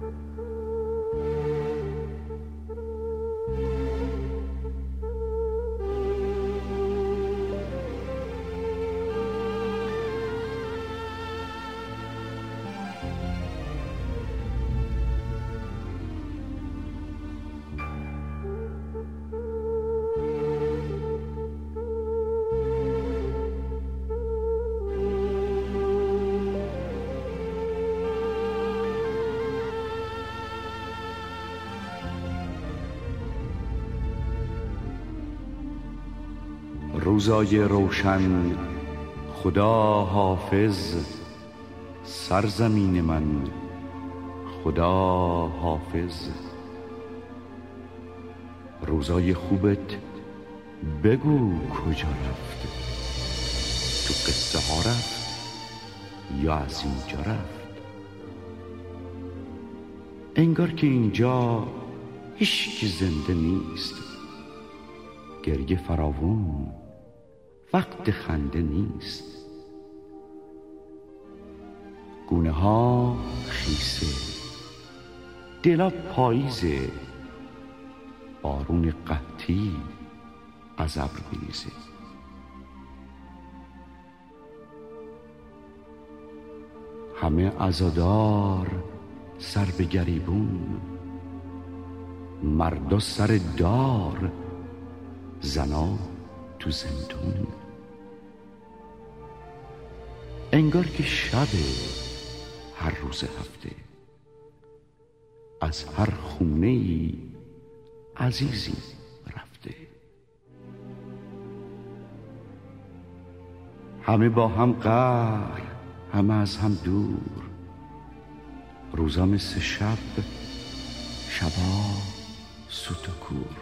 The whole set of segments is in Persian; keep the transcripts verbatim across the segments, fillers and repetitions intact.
روزای روشن، خدا حافظ، سرزمین من خدا حافظ. روزای خوبت بگو کجا رفت، تو قصه ها رفت یا از اینجا رفت؟ انگار که اینجا هیچکی زنده نیست، گریه فراوون، وقت خنده نیست. گونه ها خیسه، دلا پاییزه، بارون قحطی از ابر میریزه. همه عزادار سر به گریبون، مردا سر دار، زنا تو زندون. انگار که شب هر روز هفته، از هر خونه ای عزیزی رفته. همه با هم قهر، همه از هم دور، روزا مثل شب، شبا سوت و کور.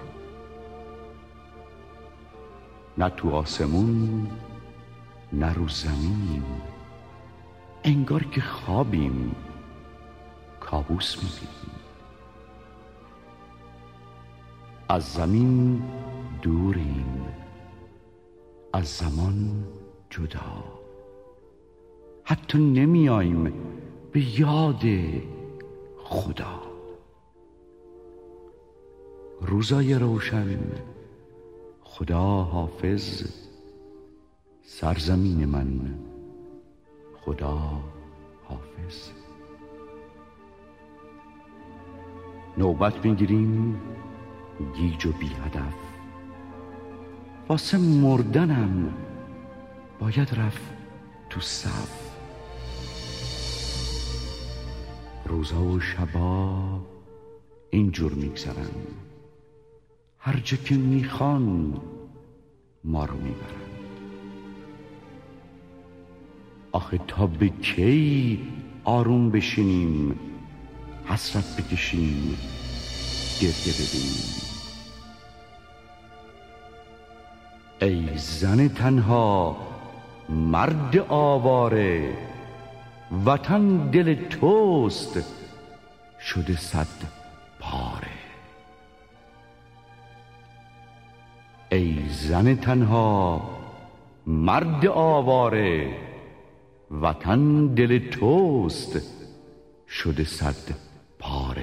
نه تو آسمون نه رو زمین، انگار که خوابیم، کابوس میبینیم. از زمین دوریم، از زمان جدا، حتی نمیاییم به یاد خدا. روزای روشن، خدا حافظ، سرزمین من خدا حافظ. نوبت میگیریم گیج و بی هدف، واسه مردنم باید رفت تو صف. روزا و شبا اینجور میگذرن، هر جا که میخوان ما رو میبرن. آخه تا به کی آروم بشینیم، حسرت بکشیم، گریه ببینیم؟ ای زن تنها، مرد آواره، وطن دل توست شده صد پاره. ای زن تنها، مرد آواره، وطن دل توست شده صد پاره.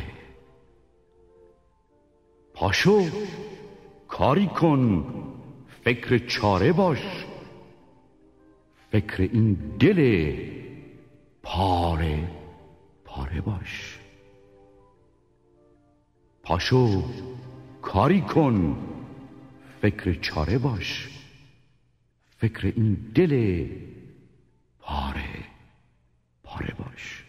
پاشو کاری کن، فکر چاره باش، فکر این دل پاره پاره باش. پاشو کاری کن، فکر چاره باش، فکر این دل پاره پاره باش.